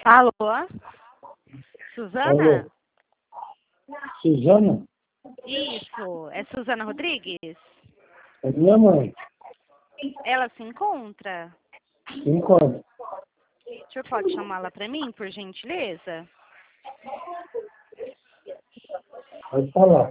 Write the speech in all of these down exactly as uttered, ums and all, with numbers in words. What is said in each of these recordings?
Alô? Suzana? Alô? Suzana? Isso. É Suzana Rodrigues? É minha mãe. Ela se encontra? Se encontra. O senhor pode chamá-la para mim, por gentileza? Pode falar.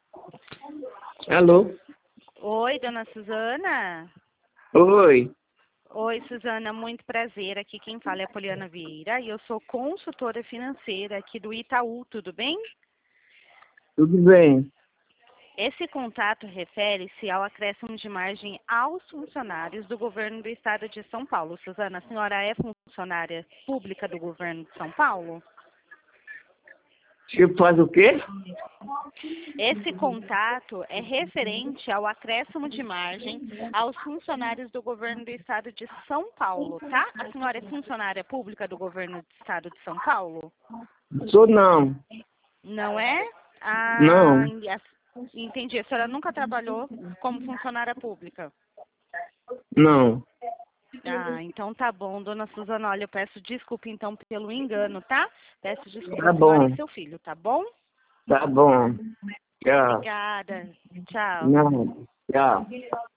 Alô? Oi, dona Suzana? Oi. Oi, Suzana, muito prazer. Aqui quem fala é a Poliana Vieira e eu sou consultora financeira aqui do Itaú, tudo bem? Tudo bem? Esse contato refere-se ao acréscimo de margem aos funcionários do governo do estado de São Paulo. Suzana, a senhora é funcionária pública do governo de São Paulo? Você faz o quê? Esse contato é referente ao acréscimo de margem aos funcionários do governo do estado de São Paulo, tá? A senhora é funcionária pública do governo do estado de São Paulo? Sou não. Não é? Ah, Não. entendi. A senhora nunca trabalhou como funcionária pública? Não. Ah, então tá bom, dona Suzana. Olha, eu peço desculpa então pelo engano, tá? Peço desculpa Tá a senhora bom. e seu filho, tá bom? Tá bom. Tchau. Obrigada. Tchau. Não. Tchau.